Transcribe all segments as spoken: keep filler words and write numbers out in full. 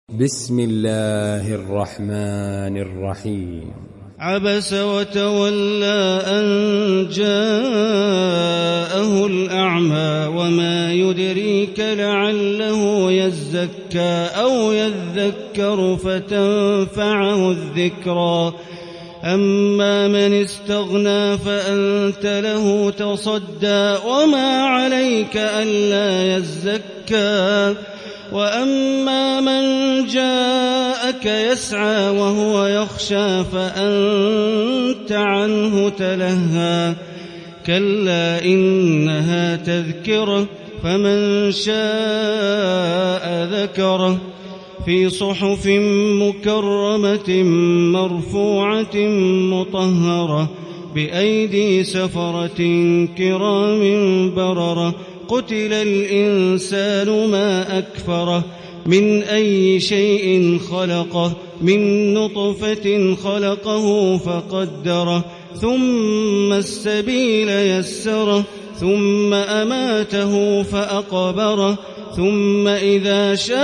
بسم الله الرحمن الرحيم. عبس وتولى أن جاءه الأعمى وما يدريك لعله يزكى أو يذكر فتنفعه الذكرى أما من استغنى فأنت له تصدى وما عليك ألا يزكى وأما من جاءك يسعى وهو يخشى فأنت عنه تلهى كلا إنها تذكرة فمن شاء ذكره في صحف مكرمة مرفوعة مطهرة بأيدي سفرة كرام بررة قتل الإنسان ما أكفره من أي شيء خلقه من نطفة خلقه فقدره ثم السبيل يسره ثم أماته فأقبره ثم إذا شاء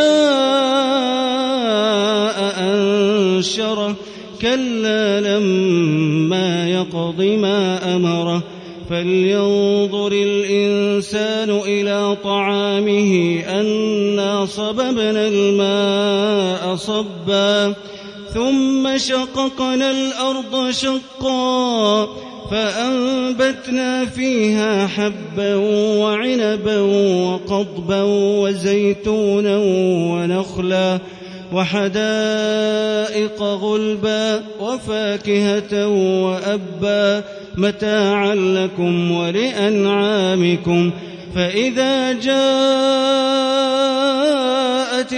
أنشره كلا لما يقض ما أمره فلينظر الإنسان إلى طعامه أنا صببنا الماء صبا ثم شققنا الأرض شقا فأنبتنا فيها حبا وعنبا وقضبا وزيتونا ونخلا وحدائق غلبا وفاكهة وأبا متاعا لكم ولأنعامكم فإذا جاءت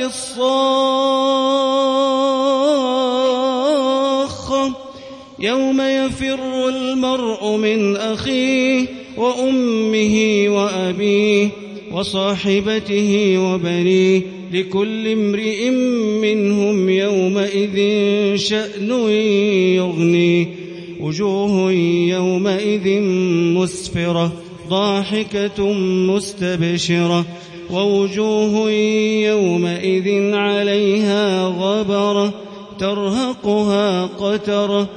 الصاخة يوم يفر المرء من أخيه وأمه وأبيه وصاحبته وبنيه لكل امرئ منهم يومئذ شأن يغنيه وجوه يومئذ مسفرة ضاحكة مستبشرة ووجوه يومئذ عليها غبرة ترهقها قترة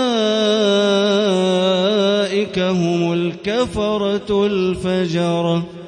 أولئك هم الكفرة الفجرة.